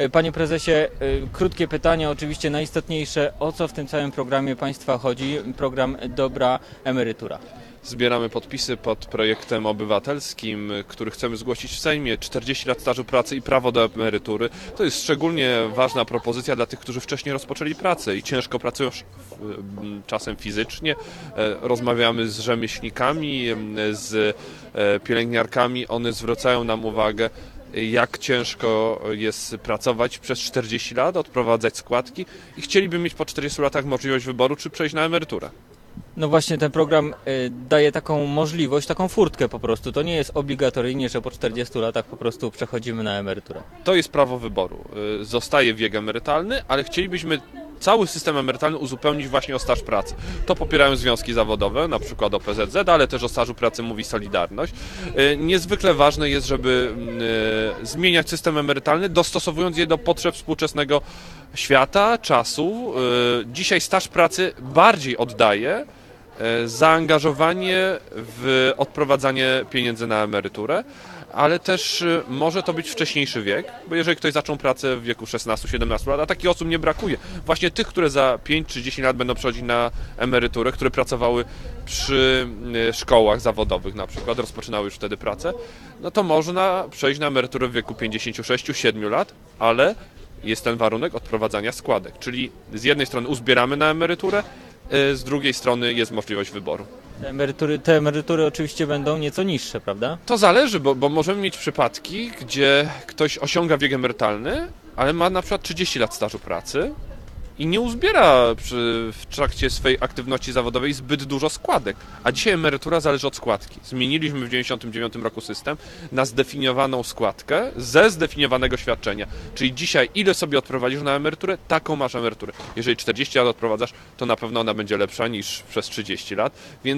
Panie prezesie, krótkie pytanie, oczywiście najistotniejsze. O co w tym całym programie państwa chodzi? Program Dobra Emerytura. Zbieramy podpisy pod projektem obywatelskim, który chcemy zgłosić w Sejmie. 40 lat stażu pracy i prawo do emerytury. To jest szczególnie ważna propozycja dla tych, którzy wcześniej rozpoczęli pracę i ciężko pracują czasem fizycznie. Rozmawiamy z rzemieślnikami, z pielęgniarkami. One zwracają nam uwagę, jak ciężko jest pracować przez 40 lat, odprowadzać składki i chcieliby mieć po 40 latach możliwość wyboru, czy przejść na emeryturę. No właśnie, ten program daje taką możliwość, taką furtkę po prostu. To nie jest obligatoryjnie, że po 40 latach po prostu przechodzimy na emeryturę. To jest prawo wyboru. Zostaje wiek emerytalny, ale chcielibyśmy cały system emerytalny uzupełnić właśnie o staż pracy. To popierają związki zawodowe, na przykład OPZZ, ale też o stażu pracy mówi Solidarność. Niezwykle ważne jest, żeby zmieniać system emerytalny, dostosowując je do potrzeb współczesnego świata, czasu. Dzisiaj staż pracy bardziej oddaje zaangażowanie w odprowadzanie pieniędzy na emeryturę, ale też może to być wcześniejszy wiek, bo jeżeli ktoś zaczął pracę w wieku 16-17 lat, a takich osób nie brakuje, właśnie tych, które za 5 czy 10 lat będą przechodzić na emeryturę, które pracowały przy szkołach zawodowych na przykład, rozpoczynały już wtedy pracę, no to można przejść na emeryturę w wieku 56-7 lat, ale jest ten warunek odprowadzania składek, czyli z jednej strony uzbieramy na emeryturę, z drugiej strony jest możliwość wyboru. Te emerytury oczywiście będą nieco niższe, prawda? To zależy, bo możemy mieć przypadki, gdzie ktoś osiąga wiek emerytalny, ale ma na przykład 30 lat stażu pracy i nie uzbiera w trakcie swojej aktywności zawodowej zbyt dużo składek. A dzisiaj emerytura zależy od składki. Zmieniliśmy w 1999 roku system na zdefiniowaną składkę ze zdefiniowanego świadczenia. Czyli dzisiaj ile sobie odprowadzisz na emeryturę, taką masz emeryturę. Jeżeli 40 lat odprowadzasz, to na pewno ona będzie lepsza niż przez 30 lat. Więc